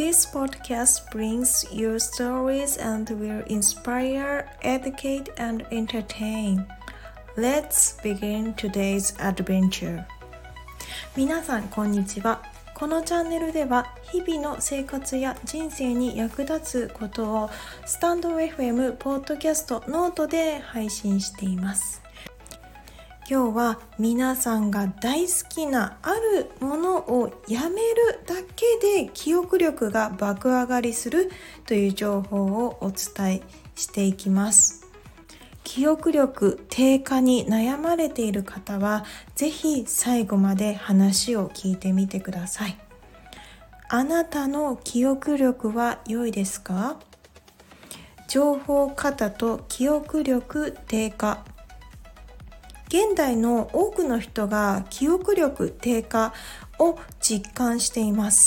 This podcast brings you stories and will inspire, educate, and entertain. Let's begin today's adventure. 皆さん、こんにちは。このチャンネルでは、日々の生活や人生に役立つことをスタンド FM、ポッドキャスト、ノートで配信しています。今日は皆さんが大好きなあるものをやめるだけで記憶力が爆上がりするという情報をお伝えしていきます。記憶力低下に悩まれている方はぜひ最後まで話を聞いてみてください。あなたの記憶力は良いですか？情報過多と記憶力低下。現代の多くの人が記憶力低下を実感しています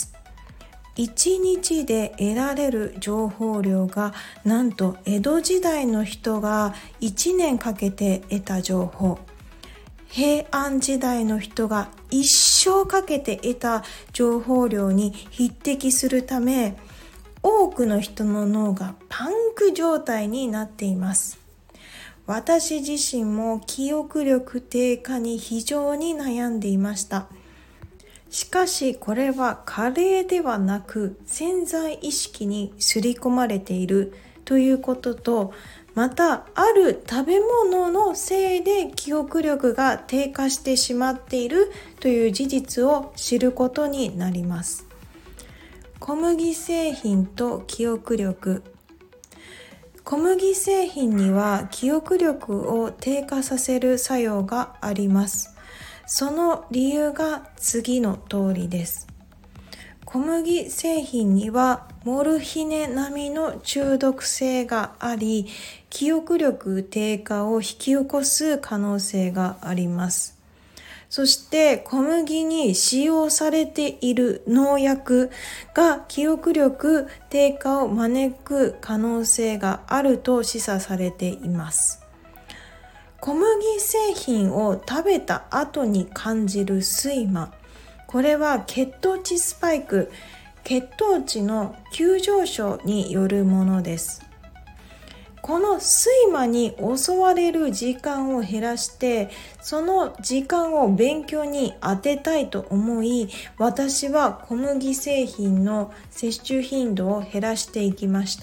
。1日で得られる情報量がなんと江戸時代の人が1年かけて得た情報、平安時代の人が一生かけて得た情報量に匹敵するため、多くの人の脳がパンク状態になっています。私自身も記憶力低下に非常に悩んでいました。しかしこれは加齢ではなく潜在意識に刷り込まれているということと、またある食べ物のせいで記憶力が低下してしまっているという事実を知ることになります。小麦製品と記憶力。小麦製品には記憶力を低下させる作用があります。その理由が次の通りです。小麦製品にはモルヒネ並みの中毒性があり、記憶力低下を引き起こす可能性があります。そして小麦に使用されている農薬が記憶力低下を招く可能性があると示唆されています。小麦製品を食べた後に感じる睡魔。これは血糖値スパイク、血糖値の急上昇によるものです。この睡魔に襲われる時間を減らして、その時間を勉強に当てたいと思い、私は小麦製品の摂取頻度を減らしていきました。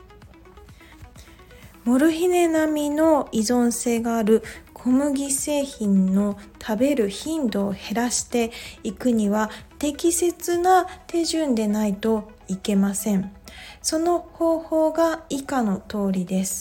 モルヒネ並みの依存性がある小麦製品の食べる頻度を減らしていくには適切な手順でないといけません。その方法が以下の通りです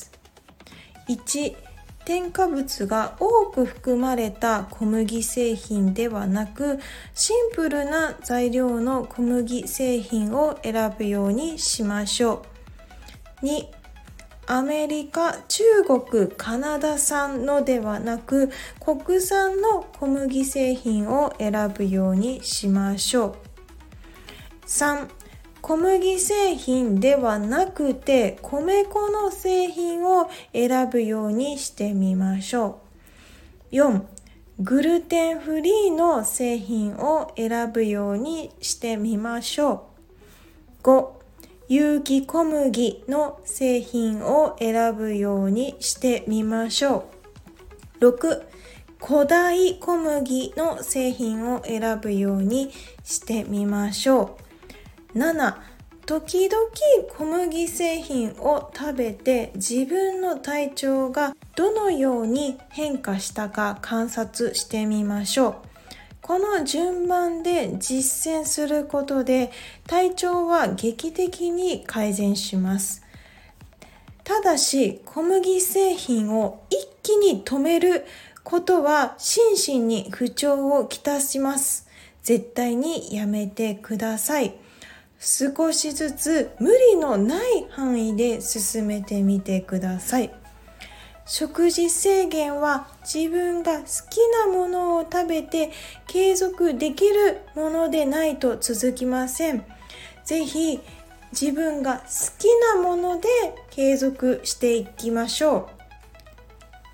。1、添加物が多く含まれた小麦製品ではなく、シンプルな材料の小麦製品を選ぶようにしましょう。2、アメリカ、中国、カナダ産のではなく、国産の小麦製品を選ぶようにしましょう。3、小麦製品ではなくて米粉の製品を選ぶようにしてみましょう。4、グルテンフリーの製品を選ぶようにしてみましょう。5、有機小麦の製品を選ぶようにしてみましょう。6、古代小麦の製品を選ぶようにしてみましょう。7、時々小麦製品を食べて自分の体調がどのように変化したか観察してみましょう。この順番で実践することで体調は劇的に改善します。ただし小麦製品を一気に止めることは心身に不調をきたします。絶対にやめてください。少しずつ無理のない範囲で進めてみてください。食事制限は自分が好きなものを食べて継続できるものでないと続きません。ぜひ自分が好きなもので継続していきましょう。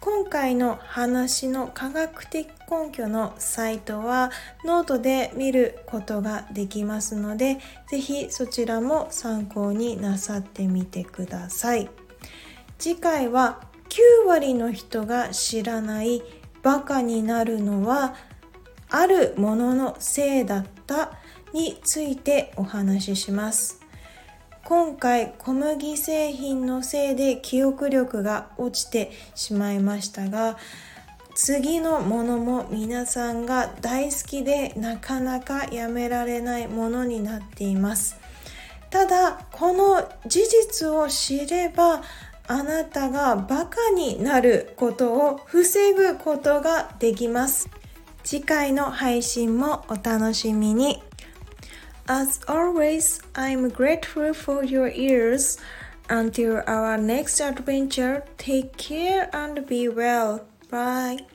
今回の話の科学的根拠のサイトはノートで見ることができますので、ぜひそちらも参考になさってみてください。次回は9割の人が知らないバカになるのはあるもののせいだったについてお話しします。今回小麦製品のせいで記憶力が落ちてしまいましたが、次のものも皆さんが大好きでなかなかやめられないものになっています。ただこの事実を知ればあなたがバカになることを防ぐことができます。次回の配信もお楽しみに。As always, I'm grateful for your ears. Until our next adventure, take care and be well. Bye.